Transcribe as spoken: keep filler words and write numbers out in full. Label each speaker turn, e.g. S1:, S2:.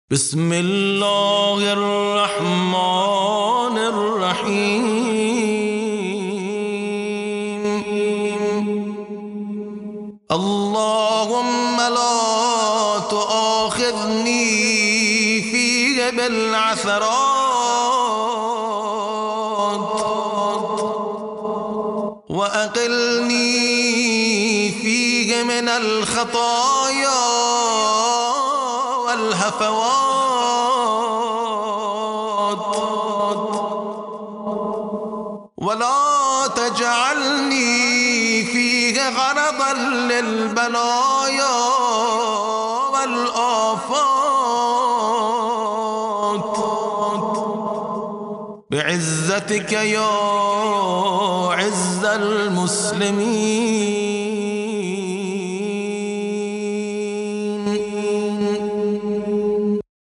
S1: بسم الله الرحمن الرحيم. اللهم لا تؤاخذني فيه بالعثرات وأقلني فيه من الخطايا والهفوات ولا تجعلني فيه غرضا للبلايا والآفات بعزتك يا عز المسلمين.